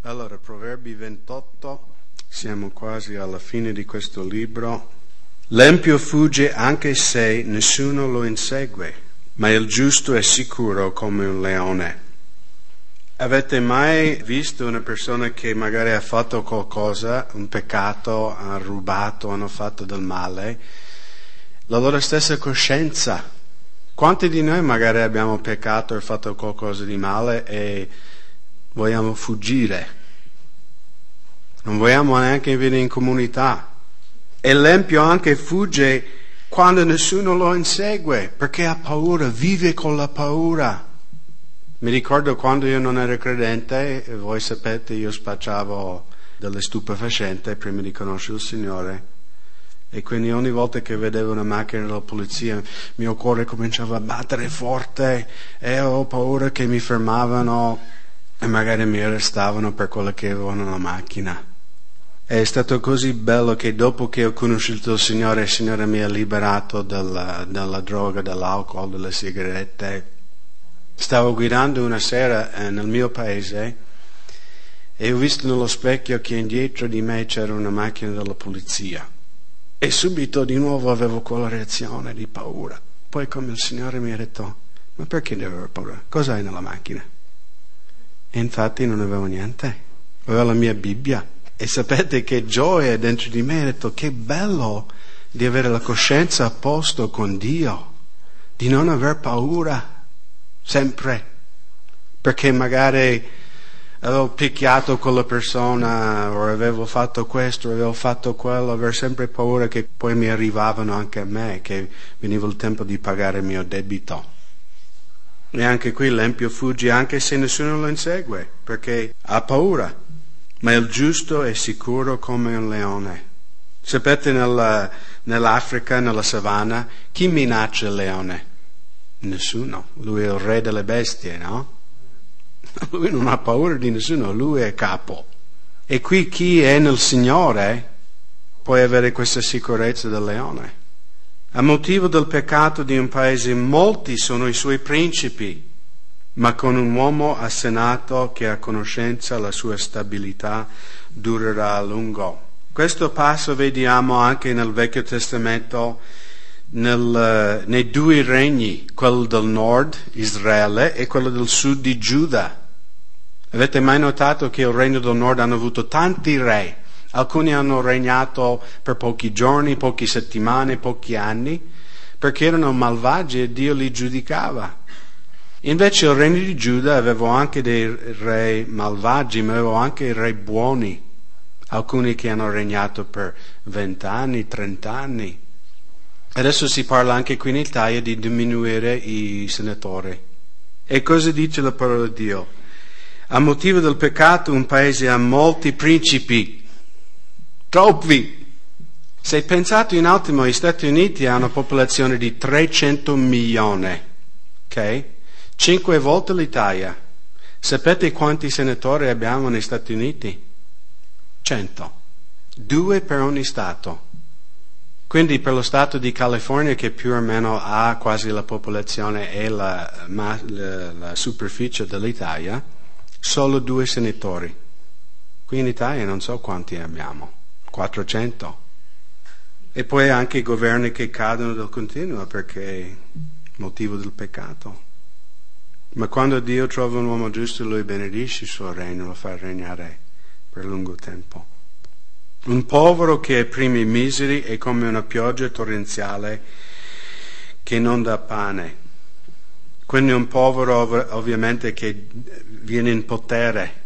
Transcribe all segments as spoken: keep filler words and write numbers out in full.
Allora, Proverbi ventotto, siamo quasi alla fine di questo libro. L'empio fugge anche se nessuno lo insegue, ma il giusto è sicuro come un leone. Avete mai visto una persona che magari ha fatto qualcosa, un peccato, ha rubato, hanno fatto del male, la loro stessa coscienza? Quanti di noi magari abbiamo peccato e fatto qualcosa di male e vogliamo fuggire? Non vogliamo neanche venire in comunità. E l'empio anche fugge quando nessuno lo insegue, perché ha paura, vive con la paura. Mi ricordo quando io non ero credente, e voi sapete, io spacciavo delle stupefacenti prima di conoscere il Signore. E quindi ogni volta che vedevo una macchina della polizia, il mio cuore cominciava a battere forte e ho paura che mi fermavano e magari mi arrestavano per quello che avevo nella macchina. È stato così bello che dopo che ho conosciuto il Signore, il Signore mi ha liberato dalla, dalla droga, dall'alcol, dalle sigarette. Stavo guidando una sera eh, nel mio paese e ho visto nello specchio che indietro di me c'era una macchina della polizia. E subito di nuovo avevo quella reazione di paura. Poi come il Signore mi ha detto, ma perché devo avere paura? Cosa hai nella macchina? E infatti non avevo niente. Avevo la mia Bibbia. E sapete che gioia dentro di me, ho detto che bello di avere la coscienza a posto con Dio, di non aver paura sempre, perché magari avevo picchiato quella persona o avevo fatto questo, avevo fatto quello, aver sempre paura che poi mi arrivavano anche a me, che veniva il tempo di pagare il mio debito. E anche qui l'empio fugge anche se nessuno lo insegue, perché ha paura. Ma il giusto è sicuro come un leone. Sapete, nella, nell'Africa, nella savana, chi minaccia il leone? Nessuno. Lui è il re delle bestie, no? Lui non ha paura di nessuno, lui è capo. E qui chi è nel Signore può avere questa sicurezza del leone. A motivo del peccato di un paese, molti sono i suoi principi. Ma con un uomo assenato che ha conoscenza, la sua stabilità durerà a lungo. Questo passo vediamo anche nel Vecchio Testamento, nel, nei due regni, quello del nord, Israele, e quello del sud di Giuda. Avete mai notato che il regno del nord hanno avuto tanti re? Alcuni hanno regnato per pochi giorni, poche settimane, pochi anni, perché erano malvagi e Dio li giudicava. Invece il regno di Giuda aveva anche dei re malvagi, ma aveva anche re buoni, alcuni che hanno regnato per vent'anni, trent'anni. Adesso si parla anche qui in Italia di diminuire i senatori. E cosa dice la parola di Dio? A motivo del peccato un paese ha molti principi, troppi. Se pensate in ultimo, gli Stati Uniti hanno una popolazione di trecento milioni, ok? Cinque volte l'Italia. Sapete quanti senatori abbiamo negli Stati Uniti? Cento. Due per ogni Stato. Quindi per lo Stato di California, che più o meno ha quasi la popolazione e la, la, la superficie dell'Italia, solo due senatori. Qui in Italia non so quanti abbiamo. quattrocento. E poi anche i governi che cadono del continuo perché motivo del peccato. Ma quando Dio trova un uomo giusto, Lui benedice il suo regno, lo fa regnare per lungo tempo. Un povero che opprime i miseri è come una pioggia torrenziale che non dà pane. Quindi un povero ov- ovviamente che viene in potere.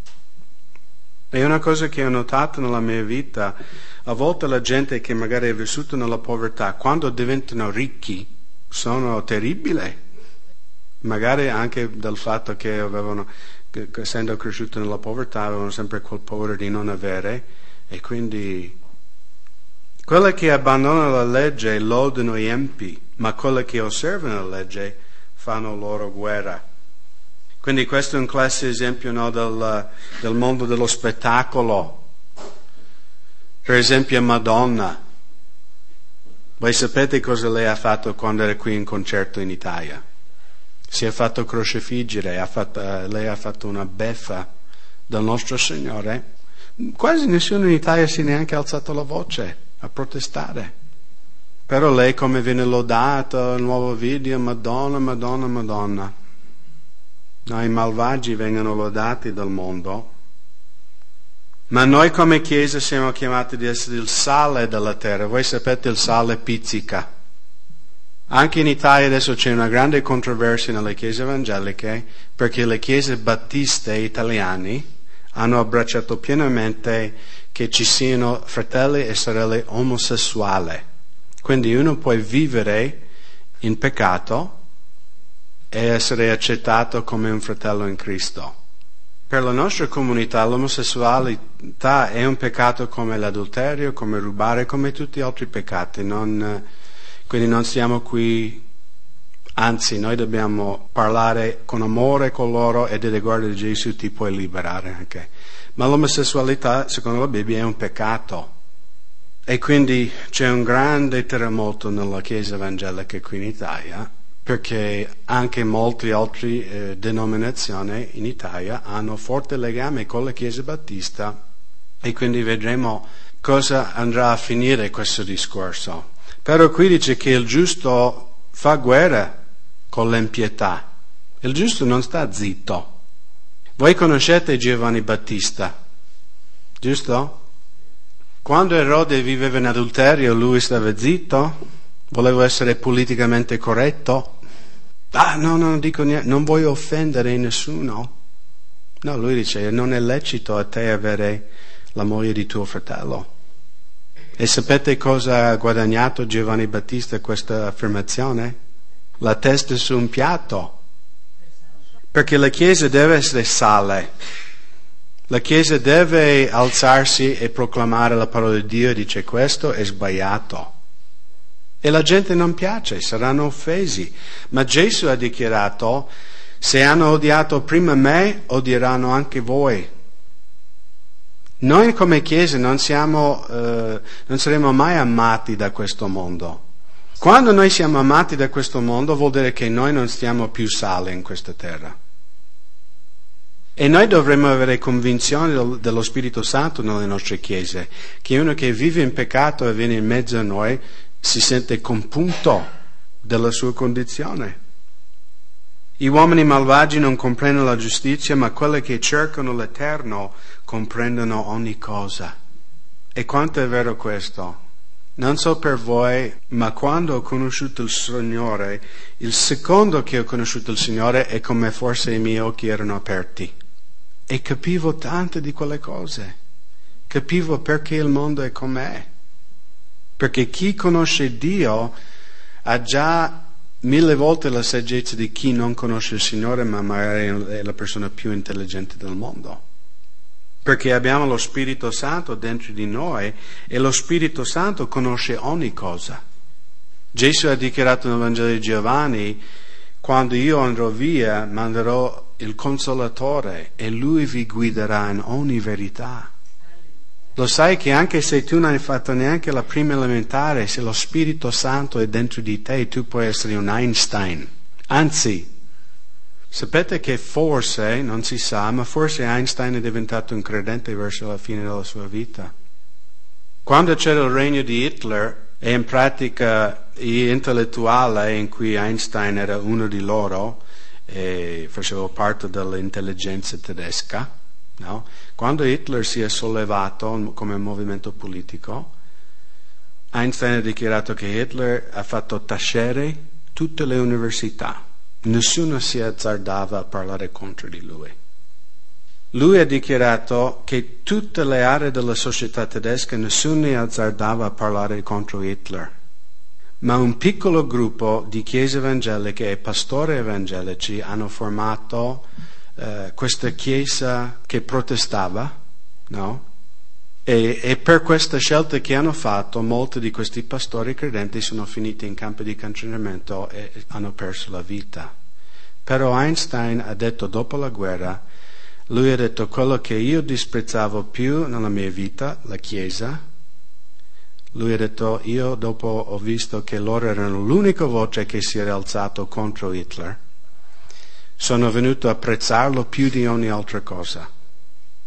È una cosa che ho notato nella mia vita. A volte la gente che magari è vissuta nella povertà, quando diventano ricchi, sono terribili. Magari anche dal fatto che avevano, che, essendo cresciuti nella povertà, avevano sempre quel paura di non avere, e quindi quelle che abbandonano la legge lodano gli empi, ma quelle che osservano la legge fanno loro guerra. Quindi questo è un classico esempio, no, del, del mondo dello spettacolo. Per esempio Madonna. Voi sapete cosa lei ha fatto quando era qui in concerto in Italia? Si è fatto crocifiggere, ha fatto, lei ha fatto una beffa del nostro Signore, quasi nessuno in Italia si è neanche alzato la voce a protestare. Però lei come viene lodata, il nuovo video, Madonna, Madonna, Madonna. No, i malvagi vengono lodati dal mondo, ma noi come Chiesa siamo chiamati di essere il sale della terra. Voi sapete il sale pizzica. Anche in Italia adesso c'è una grande controversia nelle chiese evangeliche perché le chiese battiste italiane hanno abbracciato pienamente che ci siano fratelli e sorelle omosessuali. Quindi uno può vivere in peccato e essere accettato come un fratello in Cristo. Per la nostra comunità l'omosessualità è un peccato come l'adulterio, come rubare, come tutti gli altri peccati. Non, quindi non siamo qui, anzi noi dobbiamo parlare con amore con loro e dire guarda Gesù ti puoi liberare anche. Ma l'omosessualità secondo la Bibbia è un peccato. E quindi c'è un grande terremoto nella Chiesa evangelica qui in Italia, perché anche molte altre eh, denominazioni in Italia hanno forte legame con la Chiesa Battista e quindi vedremo cosa andrà a finire questo discorso. Però qui dice che il giusto fa guerra con l'impietà. Il giusto non sta zitto. Voi conoscete Giovanni Battista, giusto? Quando Erode viveva in adulterio, lui stava zitto, voleva essere politicamente corretto. Ah, no, no, non dico niente, non voglio offendere nessuno. No, lui dice, non è lecito a te avere la moglie di tuo fratello. E sapete cosa ha guadagnato Giovanni Battista questa affermazione? La testa su un piatto. Perché la Chiesa deve essere sale. La Chiesa deve alzarsi e proclamare la parola di Dio e dice questo è sbagliato. E la gente non piace, saranno offesi. Ma Gesù ha dichiarato, se hanno odiato prima me, odieranno anche voi. Noi come Chiesa non siamo, eh, non saremo mai amati da questo mondo. Quando noi siamo amati da questo mondo vuol dire che noi non stiamo più sale in questa terra. E noi dovremmo avere convinzione dello Spirito Santo nelle nostre chiese, che uno che vive in peccato e viene in mezzo a noi si sente compunto della sua condizione. Gli uomini malvagi non comprendono la giustizia, ma quelli che cercano l'Eterno comprendono ogni cosa. E quanto è vero questo? Non so per voi, ma quando ho conosciuto il Signore, il secondo che ho conosciuto il Signore è come forse i miei occhi erano aperti. E capivo tante di quelle cose. Capivo perché il mondo è com'è. Perché chi conosce Dio ha già mille volte la saggezza di chi non conosce il Signore, ma magari è la persona più intelligente del mondo. Perché abbiamo lo Spirito Santo dentro di noi e lo Spirito Santo conosce ogni cosa. Gesù ha dichiarato nel Vangelo di Giovanni, quando io andrò via, manderò il Consolatore e Lui vi guiderà in ogni verità. Lo sai che anche se tu non hai fatto neanche la prima elementare, se lo Spirito Santo è dentro di te, tu puoi essere un Einstein. Anzi, sapete che forse, non si sa, ma forse Einstein è diventato un credente verso la fine della sua vita. Quando c'era il regno di Hitler, e in pratica gli intellettuali in cui Einstein era uno di loro, e faceva parte dell'intelligenza tedesca, no? Quando Hitler si è sollevato come movimento politico, Einstein ha dichiarato che Hitler ha fatto tacere tutte le università. Nessuno si azzardava a parlare contro di lui. Lui ha dichiarato che tutte le aree della società tedesca nessuno ne azzardava a parlare contro Hitler. Ma un piccolo gruppo di chiese evangeliche e pastori evangelici hanno formato eh, questa chiesa che protestava, no? E, e per questa scelta che hanno fatto, molti di questi pastori credenti sono finiti in campo di concentramento e hanno perso la vita. Però Einstein ha detto dopo la guerra, lui ha detto quello che io disprezzavo più nella mia vita, la Chiesa. Lui ha detto, io dopo ho visto che loro erano l'unica voce che si era alzato contro Hitler, sono venuto a apprezzarlo più di ogni altra cosa.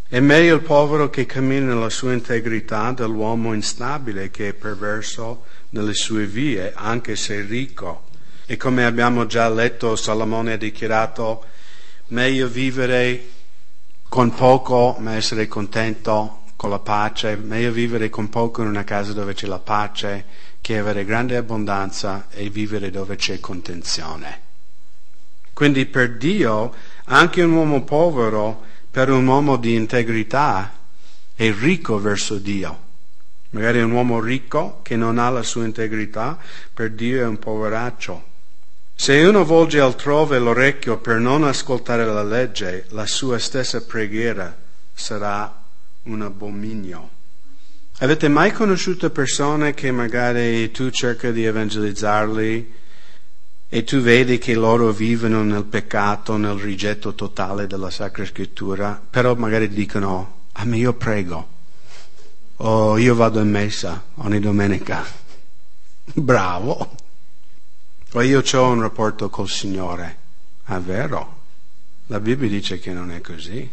È meglio il povero che cammina nella sua integrità dell'uomo instabile che è perverso nelle sue vie, anche se ricco. E come abbiamo già letto, Salomone ha dichiarato: meglio vivere con poco ma essere contento con la pace, meglio vivere con poco in una casa dove c'è la pace che avere grande abbondanza e vivere dove c'è contenzione. Quindi per Dio anche un uomo povero, per un uomo di integrità, è ricco verso Dio. Magari un uomo ricco che non ha la sua integrità, per Dio è un poveraccio. Se uno volge altrove l'orecchio per non ascoltare la legge, la sua stessa preghiera sarà un abominio. Avete mai conosciuto persone che magari tu cerchi di evangelizzarli e tu vedi che loro vivono nel peccato, nel rigetto totale della Sacra Scrittura, però magari dicono: ah, ma io prego, o io vado in messa ogni domenica. Bravo! O io ho un rapporto col Signore. Ah, vero? La Bibbia dice che non è così.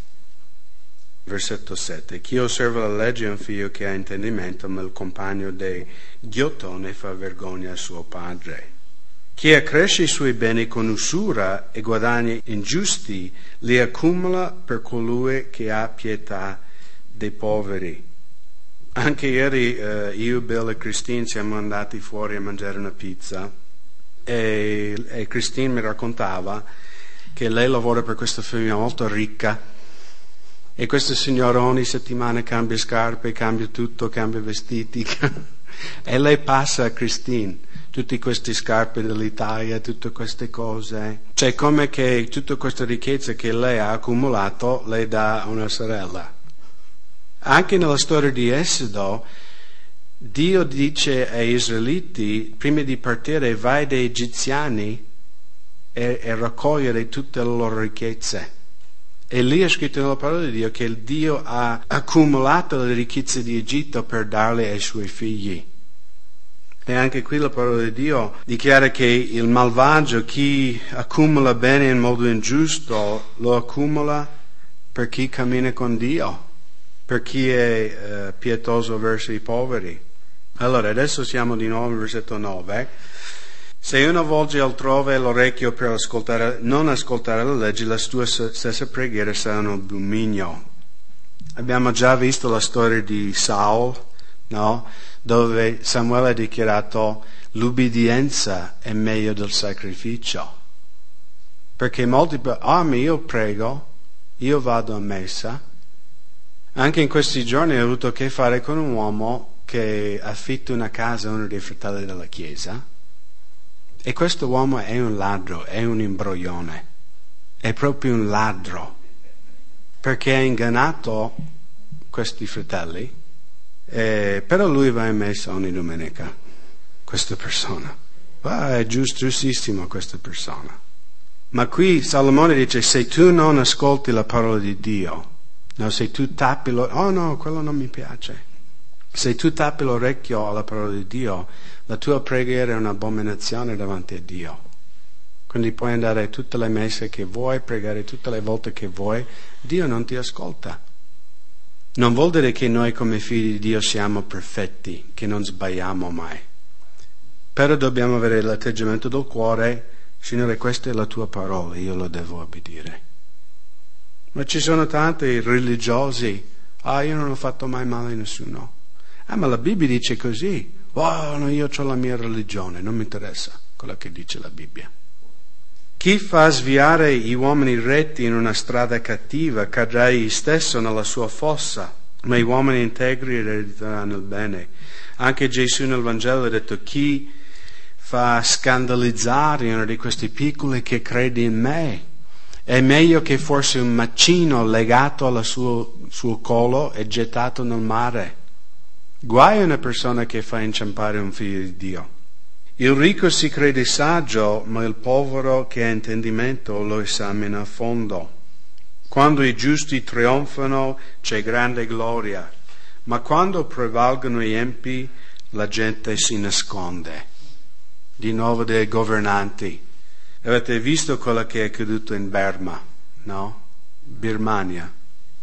Versetto sette. Chi osserva la legge è un figlio che ha intendimento, ma il compagno dei ghiottoni fa vergogna a suo padre. Chi accresce i suoi beni con usura e guadagni ingiusti li accumula per colui che ha pietà dei poveri. Anche ieri eh, io, Bill e Christine siamo andati fuori a mangiare una pizza e, e Christine mi raccontava che lei lavora per questa famiglia molto ricca e questa signora ogni settimana cambia scarpe, cambia tutto, cambia vestiti e lei passa a Christine tutte queste scarpe dell'Italia, tutte queste cose. Cioè, come che tutta questa ricchezza che lei ha accumulato, lei dà a una sorella. Anche nella storia di Esodo, Dio dice ai Israeliti, prima di partire, vai dai egiziani e, e raccogliere tutte le loro ricchezze. E lì è scritto nella parola di Dio che il Dio ha accumulato le ricchezze di Egitto per darle ai suoi figli. E anche qui la parola di Dio dichiara che il malvagio, chi accumula bene in modo ingiusto, lo accumula per chi cammina con Dio, per chi è uh, pietoso verso i poveri. Allora, adesso siamo di nuovo al versetto nove. Se uno volge altrove l'orecchio per ascoltare, non ascoltare la legge, la sua stessa preghiera sarà un abominio. Abbiamo già visto la storia di Saul, no? Dove Samuele ha dichiarato: l'ubbidienza è meglio del sacrificio. Perché molti, ah, ma io prego, io vado a messa. Anche in questi giorni ho avuto a che fare con un uomo che affitta una casa a uno dei fratelli della Chiesa. E questo uomo è un ladro, è un imbroglione, è proprio un ladro, perché ha ingannato questi fratelli. Eh, però lui va in messa ogni domenica, questa persona. Ah, è giustissimo questa persona. Ma qui Salomone dice: se tu non ascolti la parola di Dio, no, se tu tappi lo... oh no, quello non mi piace. Se tu tappi l'orecchio alla parola di Dio, la tua preghiera è un'abominazione davanti a Dio. Quindi puoi andare a tutte le messe che vuoi, pregare tutte le volte che vuoi, Dio non ti ascolta. Non vuol dire che noi come figli di Dio siamo perfetti, che non sbagliamo mai. Però dobbiamo avere l'atteggiamento del cuore: Signore, questa è la tua parola, io lo devo obbedire. Ma ci sono tanti religiosi: ah, io non ho fatto mai male a nessuno. Ah, ma la Bibbia dice così. Oh, no, io ho la mia religione, non mi interessa quello che dice la Bibbia. Chi fa sviare gli uomini retti in una strada cattiva cadrà egli stesso nella sua fossa, ma gli uomini integri erediteranno il bene. Anche Gesù nel Vangelo ha detto: chi fa scandalizzare uno di questi piccoli che crede in me è meglio che forse un macino legato al suo, suo collo e gettato nel mare. Guai a una persona che fa inciampare un figlio di Dio. Il ricco si crede saggio, ma il povero che ha intendimento lo esamina a fondo. Quando i giusti trionfano c'è grande gloria, ma quando prevalgono gli empi la gente si nasconde. Di nuovo dei governanti. Avete visto quello che è accaduto in Burma, no? Birmania.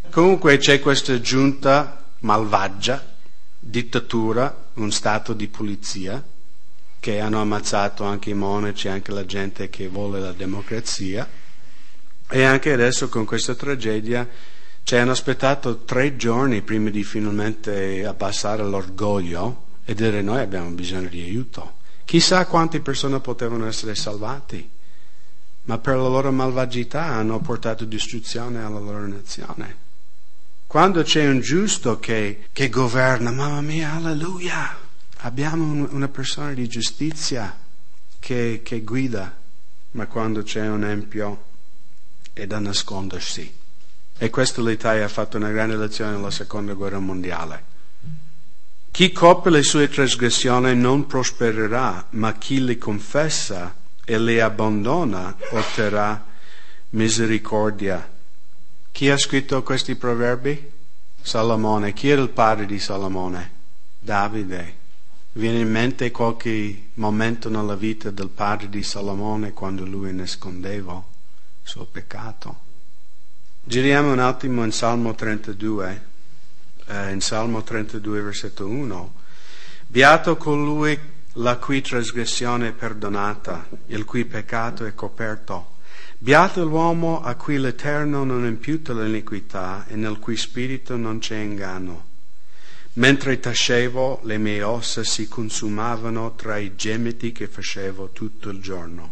Comunque c'è questa giunta malvagia, dittatura, un stato di polizia, che hanno ammazzato anche i monaci, anche la gente che vuole la democrazia, e anche adesso con questa tragedia ci hanno aspettato tre giorni prima di finalmente abbassare l'orgoglio e dire noi abbiamo bisogno di aiuto. Chissà quante persone potevano essere salvati, ma per la loro malvagità hanno portato distruzione alla loro nazione. Quando c'è un giusto che, che governa, mamma mia, alleluia, abbiamo un, una persona di giustizia che, che guida, ma quando c'è un empio è da nascondersi. E questo l'Italia ha fatto una grande lezione nella seconda guerra mondiale. Chi copre le sue trasgressioni non prospererà, ma chi le confessa e le abbandona otterrà misericordia. Chi ha scritto questi proverbi? Salomone. Chi era il padre di Salomone? Davide. Viene in mente qualche momento nella vita del padre di Salomone quando lui nascondeva il suo peccato? Giriamo un attimo in Salmo trentadue, eh, in Salmo trentadue versetto uno. Beato colui la cui trasgressione è perdonata, il cui peccato è coperto. Beato l'uomo a cui l'Eterno non imputa l'iniquità e nel cui spirito non c'è inganno. Mentre tacevo, le mie ossa si consumavano tra i gemiti che facevo tutto il giorno.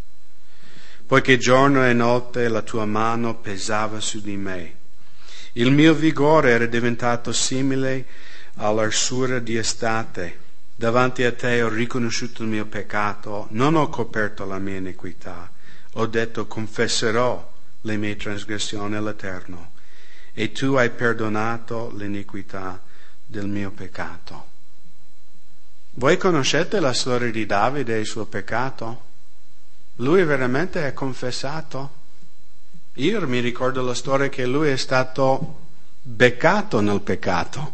Poiché giorno e notte la tua mano pesava su di me. Il mio vigore era diventato simile all'arsura di estate. Davanti a te ho riconosciuto il mio peccato, non ho coperto la mia iniquità. Ho detto, confesserò le mie trasgressioni all'Eterno, e tu hai perdonato l'iniquità del mio peccato. Voi conoscete la storia di Davide e il suo peccato? Lui veramente ha confessato? Io mi ricordo la storia che lui è stato beccato nel peccato.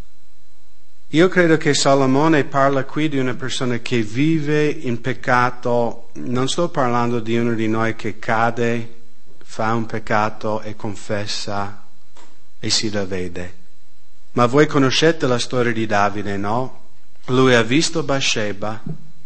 Io credo che Salomone parla qui di una persona che vive in peccato. Non sto parlando di uno di noi che cade, fa un peccato e confessa e si ravvede. Ma voi conoscete la storia di Davide, no? Lui ha visto Bathsheba,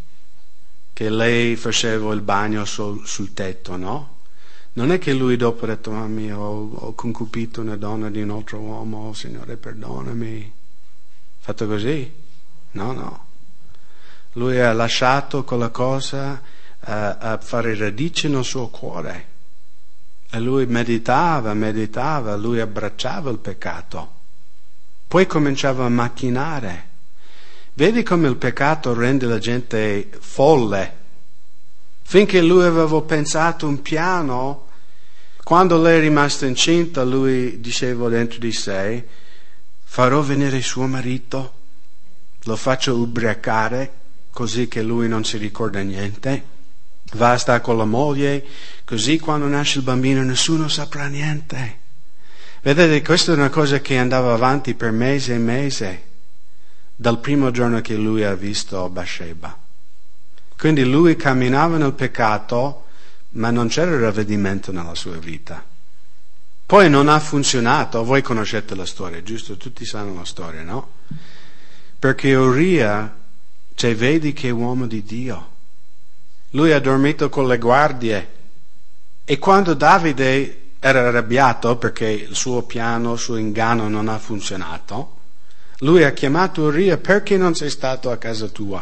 che lei faceva il bagno sul, sul tetto, no? Non è che lui dopo ha detto, mamma mia, ho, ho concupito una donna di un altro uomo, oh, Signore perdonami. Fatto così? No, no. Lui ha lasciato quella cosa uh, a fare radice nel suo cuore. E lui meditava, meditava, lui abbracciava il peccato. Poi cominciava a macchinare. Vedi come il peccato rende la gente folle. Finché lui aveva pensato un piano, quando lei è rimasta incinta, lui diceva dentro di sé, farò venire suo marito, lo faccio ubriacare, così che lui non si ricorda niente, va a stare con la moglie, così quando nasce il bambino nessuno saprà niente. Vedete, questa è una cosa che andava avanti per mesi e mesi, dal primo giorno che lui ha visto Bathsheba. Quindi lui camminava nel peccato, ma non c'era ravvedimento nella sua vita. Poi non ha funzionato, voi conoscete la storia, giusto? Tutti sanno la storia, no? Perché Uria, cioè vedi che uomo di Dio. Lui ha dormito con le guardie e quando Davide era arrabbiato perché il suo piano, il suo inganno non ha funzionato, lui ha chiamato Uria, perché non sei stato a casa tua?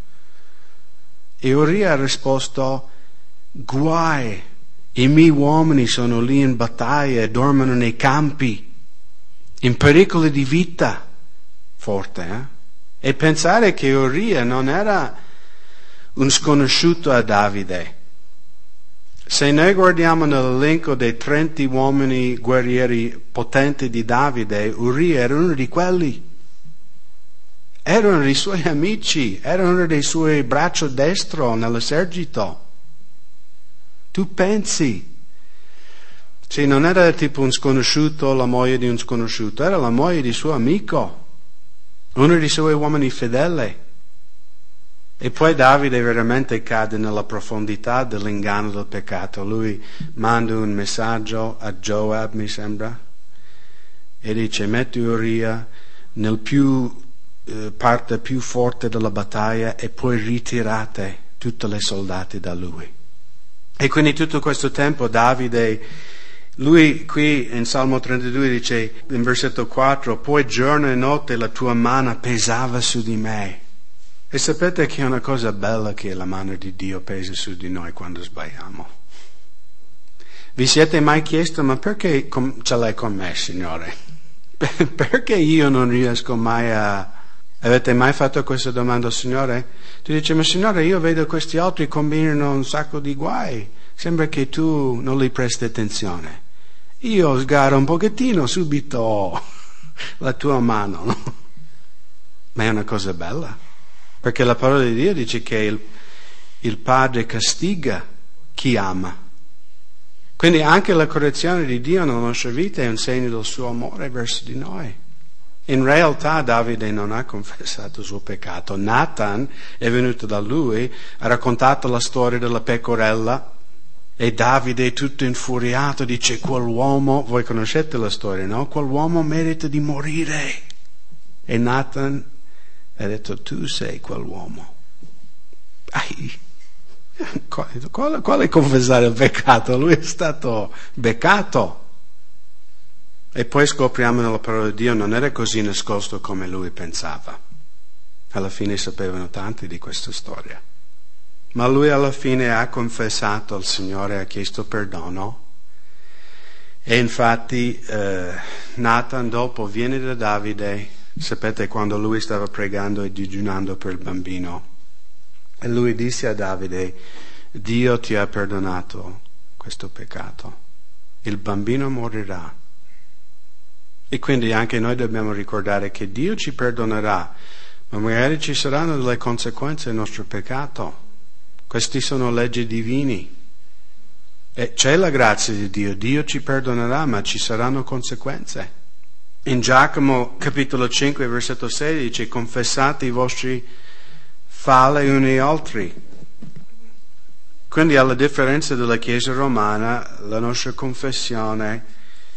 E Uria ha risposto, guai, i miei uomini sono lì in battaglia e dormono nei campi, in pericolo di vita. Forte, eh? E pensare che Uria non era un sconosciuto a Davide. Se noi guardiamo nell'elenco dei trenta uomini guerrieri potenti di Davide, Uria era uno di quelli. Era uno dei suoi amici, era uno dei suoi braccio destro nell'esercito. Tu pensi? Sì, non era tipo un sconosciuto, la moglie di un sconosciuto, era la moglie di suo amico, uno dei suoi uomini fedeli. E poi Davide veramente cade nella profondità dell'inganno del peccato. Lui manda un messaggio a Joab, mi sembra, e dice metti Uria nel più eh, parte più forte della battaglia e poi ritirate tutti i soldati da lui. E quindi tutto questo tempo Davide, lui qui in Salmo trentadue dice in versetto quattro, poi giorno e notte la tua mano pesava su di me. E sapete che è una cosa bella che la mano di Dio pesa su di noi quando sbagliamo. Vi siete mai chiesto, ma perché ce l'hai con me, Signore? Perché io non riesco mai a... Avete mai fatto questa domanda al Signore? Tu dici, ma Signore, io vedo questi altri combinano un sacco di guai. Sembra che tu non li presti attenzione. Io sgarro un pochettino, subito la tua mano, no? Ma è una cosa bella. Perché la parola di Dio dice che il, il Padre castiga chi ama. Quindi anche la correzione di Dio nella nostra vita è un segno del suo amore verso di noi. In realtà Davide non ha confessato il suo peccato. Nathan è venuto da lui, ha raccontato la storia della pecorella e Davide tutto infuriato dice quell'uomo, voi conoscete la storia, no? Quell'uomo merita di morire. E Nathan ha detto tu sei quell'uomo. Ai, quale, quale confessare il peccato? Lui è stato beccato. E poi scopriamo nella parola di Dio non era così nascosto come lui pensava. Alla fine sapevano tanti di questa storia. Ma lui alla fine ha confessato al Signore, ha chiesto perdono. E infatti eh, Nathan dopo viene da Davide, sapete quando lui stava pregando e digiunando per il bambino. E lui disse a Davide, Dio ti ha perdonato questo peccato. Il bambino morirà. E quindi anche noi dobbiamo ricordare che Dio ci perdonerà, ma magari ci saranno delle conseguenze del nostro peccato. Queste sono leggi divine. E c'è la grazia di Dio, Dio ci perdonerà, ma ci saranno conseguenze. In Giacomo capitolo cinque versetto sei dice confessate i vostri falli uni agli altri. Quindi alla differenza della Chiesa romana, la nostra confessione,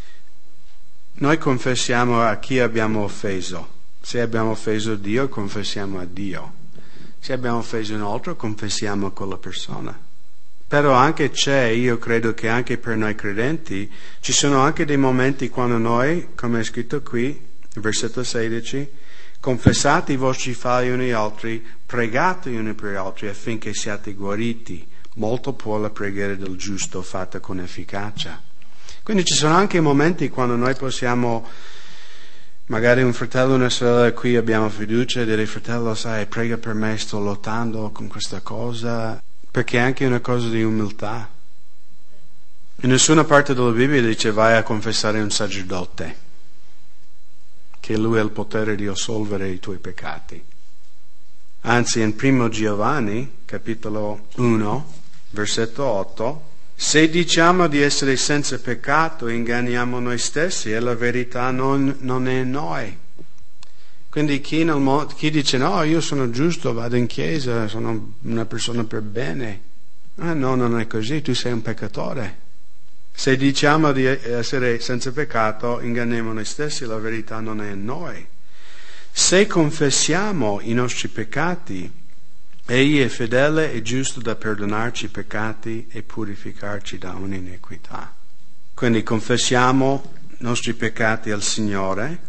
noi confessiamo a chi abbiamo offeso. Se abbiamo offeso Dio, confessiamo a Dio. Se abbiamo offeso un altro, confessiamo a quella persona. Però anche c'è, io credo che anche per noi credenti, ci sono anche dei momenti quando noi, come è scritto qui, versetto sedici, confessate i vostri falli uni agli altri, pregate uni per gli altri affinché siate guariti. Molto può la preghiera del giusto fatta con efficacia. Quindi ci sono anche momenti quando noi possiamo, magari un fratello o una sorella qui abbiamo fiducia e dire fratello sai prega per me, sto lottando con questa cosa, perché è anche una cosa di umiltà. In nessuna parte della Bibbia dice vai a confessare un sacerdote, che lui ha il potere di assolvere i tuoi peccati. Anzi in primo Giovanni, capitolo uno, versetto otto, se diciamo di essere senza peccato, inganniamo noi stessi e la verità non, non è in noi. Quindi chi, nel mo- chi dice no, io sono giusto, vado in chiesa, sono una persona per bene. Ah, no, non è così, tu sei un peccatore. Se diciamo di essere senza peccato, inganniamo noi stessi e la verità non è in noi. Se confessiamo i nostri peccati, Egli è fedele e giusto da perdonarci i peccati e purificarci da ogni iniquità. Quindi confessiamo i nostri peccati al Signore,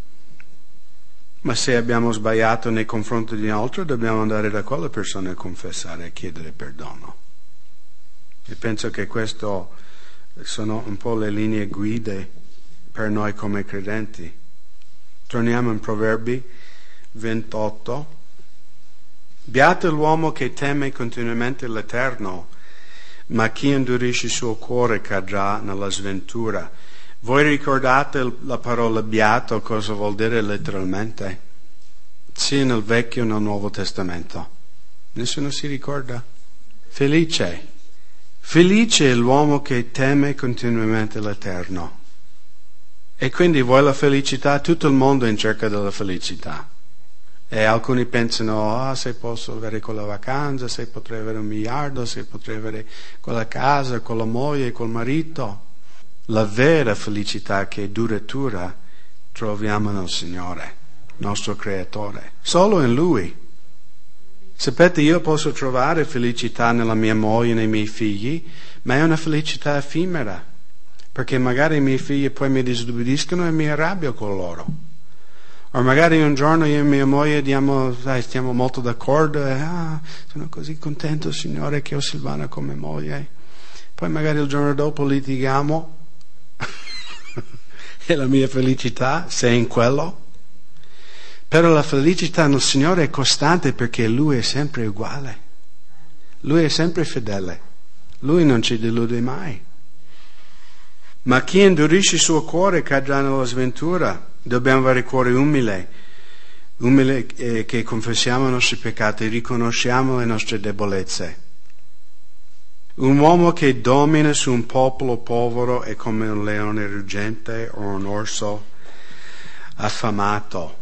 ma se abbiamo sbagliato nei confronti di un altro, dobbiamo andare da quella persona a confessare e chiedere perdono. E penso che questo sono un po' le linee guida per noi come credenti. Torniamo in Proverbi ventotto. Beato l'uomo che teme continuamente l'Eterno, ma chi indurisce il suo cuore cadrà nella sventura. Voi ricordate la parola beato cosa vuol dire letteralmente? Sia nel Vecchio che nel Nuovo Testamento. Nessuno si ricorda? Felice. Felice è l'uomo che teme continuamente l'Eterno. E quindi vuoi la felicità? Tutto il mondo è in cerca della felicità. E alcuni pensano, ah, se posso avere quella vacanza, se potrei avere un miliardo, se potrei avere quella casa, quella moglie, quel marito. La vera felicità che è duratura troviamo nel Signore, nostro Creatore, solo in Lui. Sapete, io posso trovare felicità nella mia moglie e nei miei figli, ma è una felicità effimera, perché magari i miei figli poi mi disobbediscono e mi arrabbio con loro. O magari un giorno io e mia moglie diamo, dai, stiamo molto d'accordo e ah, sono così contento, Signore, che ho Silvana come moglie. Poi magari il giorno dopo litighiamo e la mia felicità, se è in quello. Però la felicità nel Signore è costante perché Lui è sempre uguale. Lui è sempre fedele. Lui non ci delude mai. Ma chi indurisce il suo cuore cadrà nella sventura. Dobbiamo avere cuore umile, umile eh, che confessiamo i nostri peccati, riconosciamo le nostre debolezze. Un uomo che domina su un popolo povero è come un leone ruggente o un orso affamato.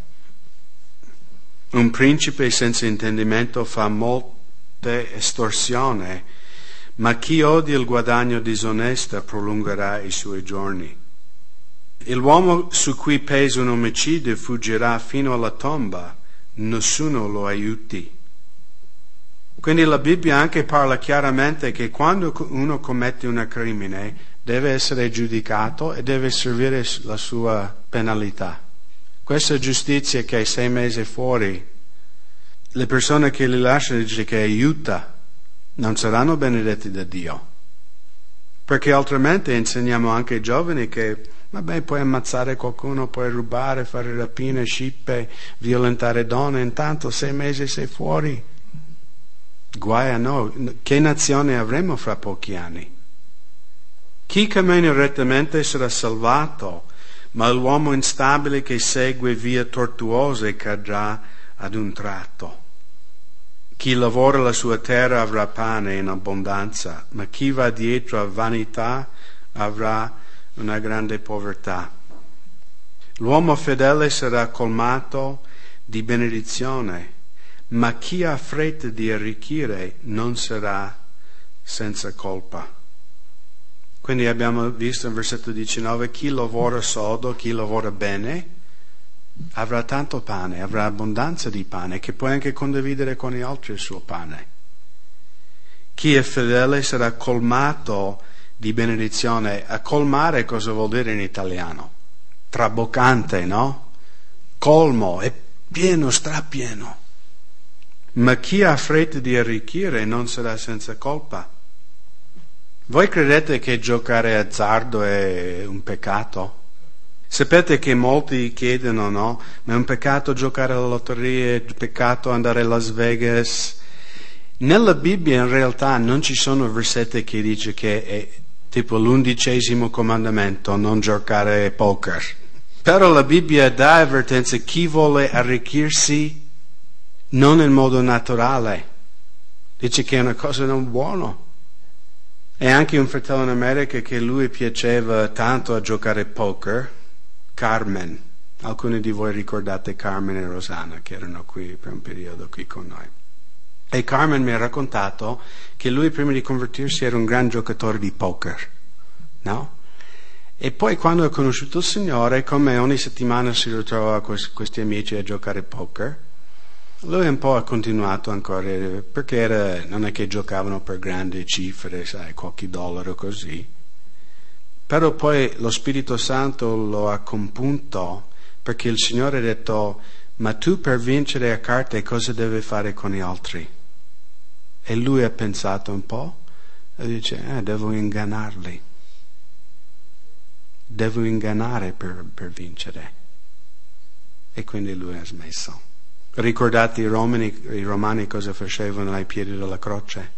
Un principe senza intendimento fa molte estorsioni, ma chi odia il guadagno disonesto prolungherà i suoi giorni. L'uomo su cui pesa un omicidio fuggirà fino alla tomba, nessuno lo aiuti. Quindi la Bibbia anche parla chiaramente che quando uno commette un crimine deve essere giudicato e deve servire la sua penalità. Questa giustizia che è sei mesi fuori, le persone che li lasciano dice che aiuta, non saranno benedetti da Dio. Perché altrimenti insegniamo anche ai giovani che, vabbè, puoi ammazzare qualcuno, puoi rubare, fare rapine, scippe, violentare donne, intanto sei mesi sei fuori. Guai a noi, che nazione avremo fra pochi anni? Chi cammina rettamente sarà salvato, ma l'uomo instabile che segue vie tortuose cadrà ad un tratto. Chi lavora la sua terra avrà pane in abbondanza, ma chi va dietro a vanità avrà una grande povertà. L'uomo fedele sarà colmato di benedizione, ma chi ha fretta di arricchire non sarà senza colpa. Quindi abbiamo visto in versetto diciannove, chi lavora sodo, chi lavora bene, avrà tanto pane, avrà abbondanza di pane, che può anche condividere con gli altri il suo pane. Chi è fedele sarà colmato di benedizione. A colmare cosa vuol dire in italiano? Traboccante, no? Colmo, è pieno, strapieno. Ma chi ha fretta di arricchire non sarà senza colpa. Voi credete che giocare azzardo è un peccato? Sapete che molti chiedono, no? Ma è un peccato giocare alla lotteria, è un peccato andare a Las Vegas. Nella Bibbia in realtà non ci sono versetti che dice che è tipo l'undicesimo comandamento, non giocare poker. Però la Bibbia dà avvertenza, chi vuole arricchirsi non in modo naturale, dice che è una cosa non buona. E anche un fratello in America che lui piaceva tanto a giocare poker, Carmen. Alcuni di voi ricordate Carmen e Rosanna che erano qui per un periodo qui con noi. E Carmen mi ha raccontato che lui prima di convertirsi era un gran giocatore di poker, no? E poi quando ha conosciuto il Signore, come ogni settimana si ritrovava con questi amici a giocare poker, lui un po' ha continuato ancora, perché era, non è che giocavano per grandi cifre, sai, qualche dollaro così. Però poi lo Spirito Santo lo ha compunto, perché il Signore ha detto, ma tu per vincere a carte cosa devi fare con gli altri? E lui ha pensato un po' e dice, eh, devo ingannarli. Devo ingannare per, per vincere. E quindi lui ha smesso. Ricordate i romani, i romani cosa facevano ai piedi della croce?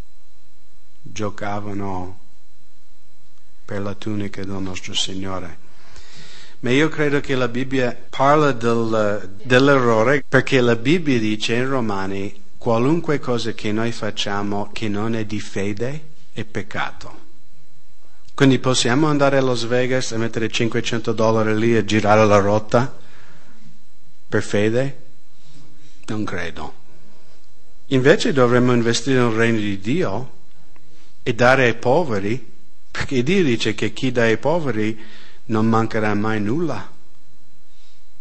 Giocavano per la tunica del nostro Signore. Ma io credo che la Bibbia parla del, dell'errore, perché la Bibbia dice in Romani, qualunque cosa che noi facciamo che non è di fede è peccato. Quindi possiamo andare a Las Vegas e mettere cinquecento dollari lì e girare la rotta per fede? Non credo. Invece dovremmo investire nel regno di Dio e dare ai poveri, perché Dio dice che chi dà ai poveri non mancherà mai nulla.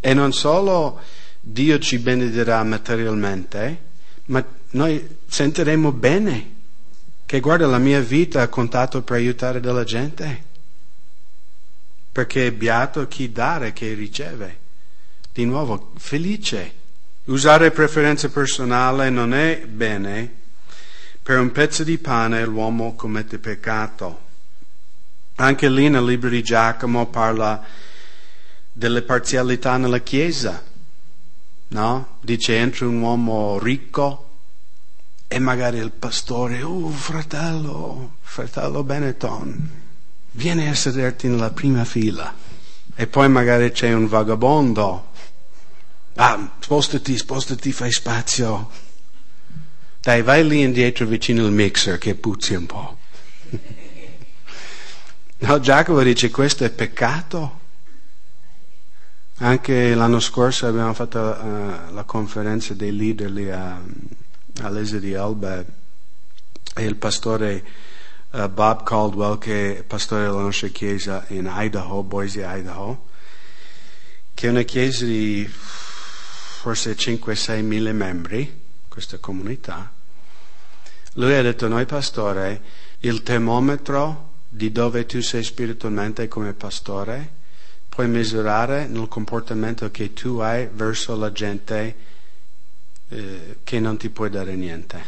E non solo Dio ci benedirà materialmente, ma noi sentiremo bene che guarda, la mia vita ha contato per aiutare della gente, perché è beato chi dà che riceve. Di nuovo, felice. Usare preferenza personale non è bene. Per un pezzo di pane l'uomo commette peccato. Anche lì nel libro di Giacomo parla delle parzialità nella Chiesa, no? Dice, entra un uomo ricco e magari il pastore, oh fratello, fratello Benetton, vieni a sederti nella prima fila. E poi magari c'è un vagabondo, ah, spostati, spostati, fai spazio. Dai, vai lì indietro vicino al mixer che puzzi un po'. No, Giacomo dice, questo è peccato. Anche l'anno scorso abbiamo fatto uh, la conferenza dei leader lì a, all'Ese di Elba, e il pastore uh, Bob Caldwell, che è pastore della nostra chiesa in Idaho, Boise, Idaho, che è una chiesa di forse cinque sei mila membri, questa comunità. Lui ha detto, noi pastore, il termometro di dove tu sei spiritualmente come pastore puoi misurare nel comportamento che tu hai verso la gente eh, che non ti puoi dare niente,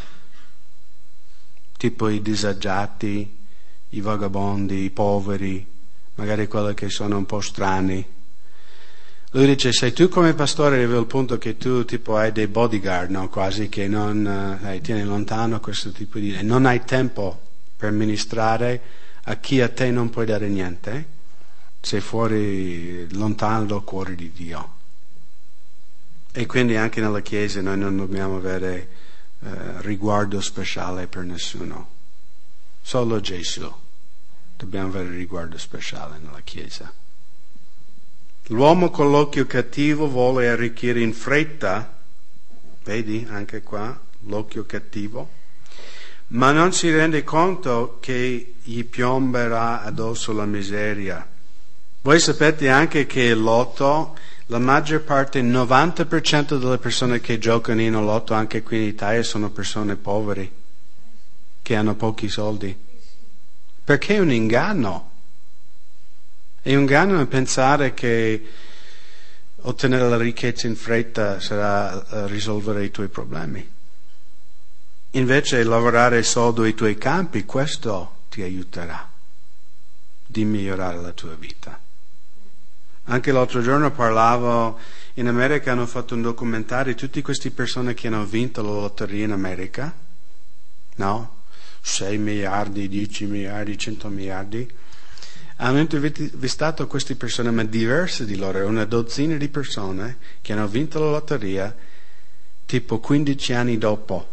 tipo i disagiati, i vagabondi, i poveri, magari quelli che sono un po' strani. Lui dice, se tu come pastore arrivi al punto che tu tipo hai dei bodyguard, no, quasi, che non eh, tieni lontano questo tipo di... e non hai tempo per ministrare a chi a te non puoi dare niente, sei fuori, lontano dal cuore di Dio. E quindi anche nella Chiesa noi non dobbiamo avere eh, riguardo speciale per nessuno, solo Gesù dobbiamo avere riguardo speciale nella Chiesa. L'uomo con l'occhio cattivo vuole arricchire in fretta, vedi anche qua l'occhio cattivo, ma non si rende conto che gli piomberà addosso la miseria. Voi sapete anche che il lotto, la maggior parte, il novanta per cento delle persone che giocano in lotto anche qui in Italia sono persone povere, che hanno pochi soldi. Perché è un inganno. È un inganno pensare che ottenere la ricchezza in fretta sarà uh, risolvere i tuoi problemi. Invece lavorare soldo ai tuoi campi, questo ti aiuterà di migliorare la tua vita. Anche l'altro giorno parlavo, in America hanno fatto un documentario, tutte queste persone che hanno vinto la lotteria in America, no? sei miliardi, dieci miliardi, cento miliardi. Hanno intervistato queste persone, ma diverse di loro, una dozzina di persone che hanno vinto la lotteria tipo quindici anni dopo.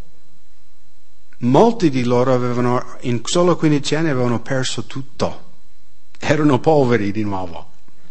Molti di loro avevano, in solo quindici anni avevano perso tutto, erano poveri di nuovo.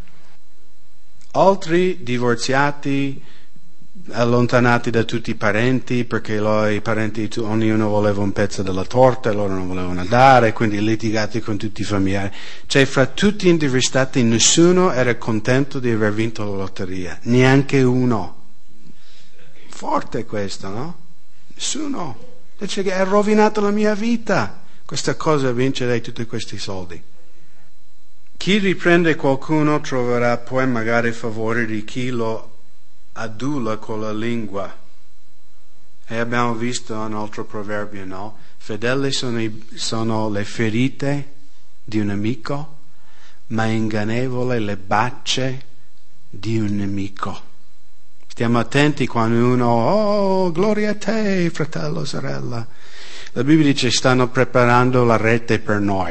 Altri divorziati, allontanati da tutti i parenti, perché loro, i parenti, ognuno voleva un pezzo della torta e loro non volevano dare, quindi litigati con tutti i familiari. Cioè, fra tutti gli intervistati nessuno era contento di aver vinto la lotteria, neanche uno. Forte questo, no? Nessuno. Dice che ha rovinato la mia vita questa cosa, vincere tutti questi soldi. Chi riprende qualcuno troverà poi magari favore di chi lo adula con la lingua. E abbiamo visto un altro proverbio, no? Fedeli sono, i, sono le ferite di un amico, ma ingannevole le bacce di un nemico. Stiamo attenti quando uno, oh, gloria a te, fratello, sorella. La Bibbia dice, stanno preparando la rete per noi.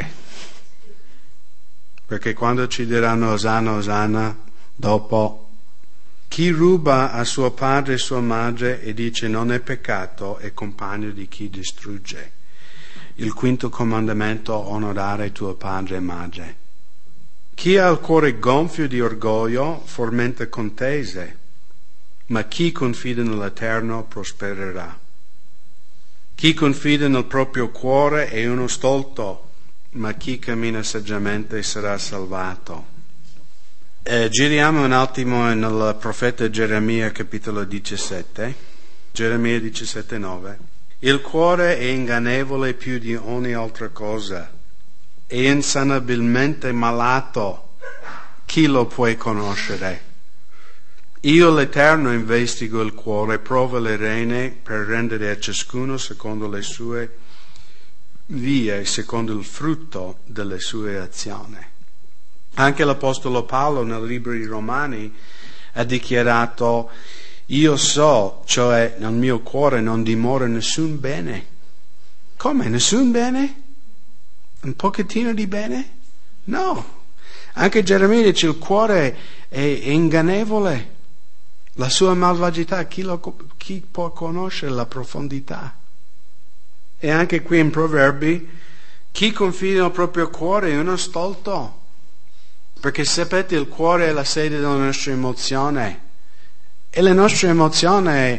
Perché quando ci diranno Osanna, Osanna, dopo, chi ruba a suo padre e sua madre e dice non è peccato, è compagno di chi distrugge. Il quinto comandamento, onorare tuo padre e madre. Chi ha il cuore gonfio di orgoglio fomenta contese, ma chi confida nell'Eterno prospererà. Chi confida nel proprio cuore è uno stolto, ma chi cammina saggiamente sarà salvato. Eh, giriamo un attimo nel profeta Geremia capitolo diciassette, Geremia diciassette nove. Il cuore è ingannevole più di ogni altra cosa, è insanabilmente malato, chi lo può conoscere? Io l'Eterno investigo il cuore, provo le rene per rendere a ciascuno secondo le sue vie, secondo il frutto delle sue azioni. Anche l'Apostolo Paolo nel libro di Romani ha dichiarato: io so, cioè nel mio cuore non dimora nessun bene. Come? Nessun bene? Un pochettino di bene? No. Anche Geremia dice il cuore è, è ingannevole. La sua malvagità, chi, lo, chi può conoscere la profondità? E anche qui in Proverbi, chi confida nel proprio cuore è uno stolto. Perché sapete, il cuore è la sede della nostra emozione. E le nostre emozioni,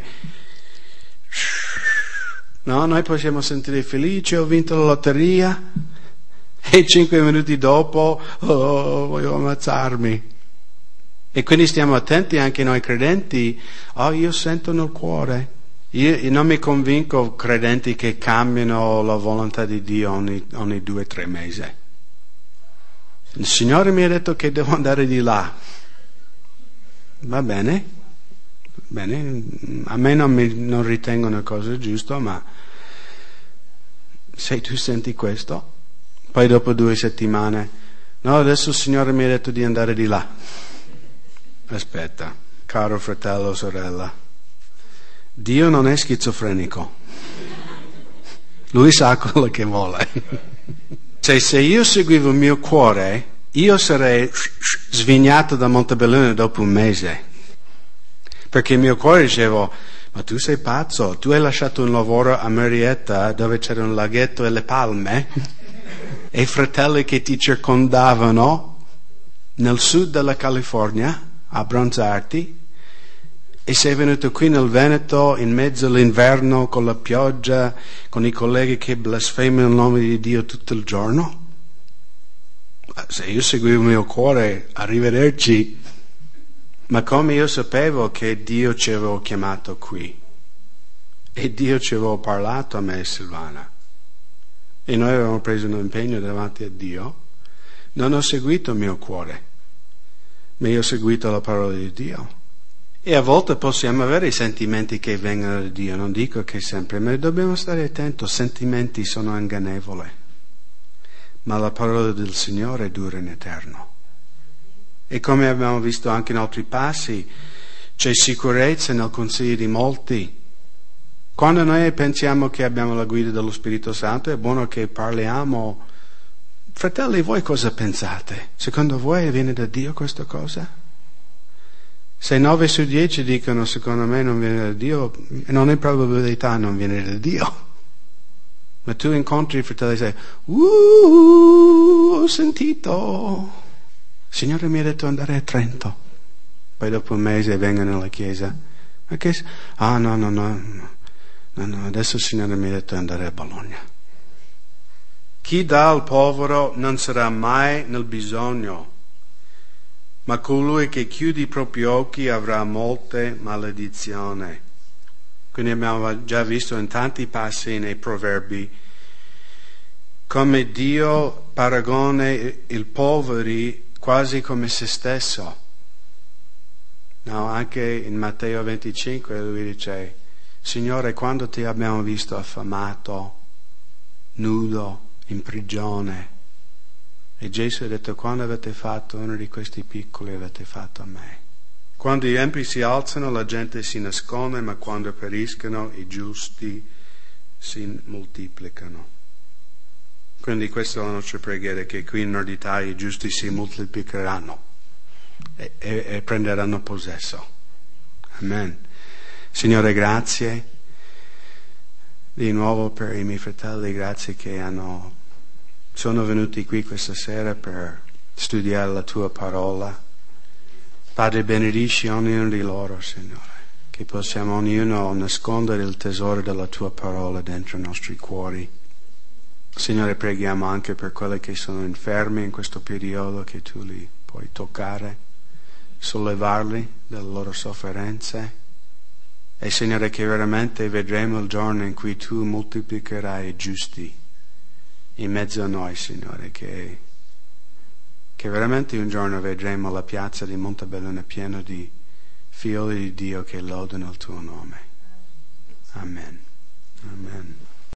no, noi possiamo sentire felici, ho vinto la lotteria, e cinque minuti dopo, oh, voglio ammazzarmi. E quindi stiamo attenti anche noi credenti, oh, io sento nel cuore. Io, io non mi convinco credenti che cambiano la volontà di Dio ogni, ogni due o tre mesi. Il Signore mi ha detto che devo andare di là. Va bene, bene, a me non, mi, non ritengo una cosa giusta, ma se tu senti questo, poi dopo due settimane, no, adesso il Signore mi ha detto di andare di là. Aspetta, caro fratello o sorella, Dio non è schizofrenico. Lui sa quello che vuole. Cioè, se io seguivo il mio cuore, io sarei svignato da Montebelluna dopo un mese. Perché il mio cuore diceva, ma tu sei pazzo, tu hai lasciato un lavoro a Marietta dove c'era un laghetto e le palme, e i fratelli che ti circondavano nel sud della California a abbronzarti, e sei venuto qui nel Veneto in mezzo all'inverno con la pioggia, con i colleghi che blasfemano il nome di Dio tutto il giorno? Se io seguivo il mio cuore, arrivederci. Ma come io sapevo che Dio ci aveva chiamato qui, e Dio ci aveva parlato a me e Silvana, e noi avevamo preso un impegno davanti a Dio, non ho seguito il mio cuore, ma io ho seguito la parola di Dio. E a volte possiamo avere i sentimenti che vengono da Dio, non dico che sempre, ma dobbiamo stare attenti, sentimenti sono ingannevoli, ma la parola del Signore dura in eterno. E come abbiamo visto anche in altri passi, c'è sicurezza nel consiglio di molti. Quando noi pensiamo che abbiamo la guida dello Spirito Santo, è buono che parliamo. Fratelli, voi cosa pensate? Secondo voi viene da Dio questa cosa? Se nove su dieci dicono secondo me non viene da Dio, non è probabilità non viene da Dio. Ma tu incontri i fratelli e sei, uh, ho sentito, il Signore mi ha detto andare a Trento. Poi dopo un mese vengono alla chiesa, ma che, ah no, no, no, no, no, adesso il Signore mi ha detto andare a Bologna. Chi dà al povero non sarà mai nel bisogno, ma colui che chiude i propri occhi avrà molte maledizioni. Quindi abbiamo già visto in tanti passi nei Proverbi come Dio paragona il povero quasi come se stesso. No, anche in Matteo venticinque lui dice, Signore, quando ti abbiamo visto affamato, nudo, in prigione? E Gesù ha detto, quando avete fatto uno di questi piccoli avete fatto a me. Quando gli empi si alzano la gente si nasconde, ma quando periscono i giusti si moltiplicano. Quindi questa è la nostra preghiera, che qui in Nord Italia i giusti si moltiplicheranno e, e, e prenderanno possesso. Amen. Signore, grazie di nuovo per i miei fratelli, grazie che hanno sono venuti qui questa sera per studiare la tua parola. Padre, benedici ognuno di loro, Signore, che possiamo ognuno nascondere il tesoro della tua parola dentro i nostri cuori. Signore, preghiamo anche per quelli che sono infermi in questo periodo, che tu li puoi toccare. sollevarli dalle loro sofferenze. E Signore, che veramente vedremo il giorno in cui Tu moltiplicherai i giusti in mezzo a noi, Signore, che, che veramente un giorno vedremo la piazza di Montebelluna piena di figlioli di Dio che lodano il Tuo nome. Amen. Amen.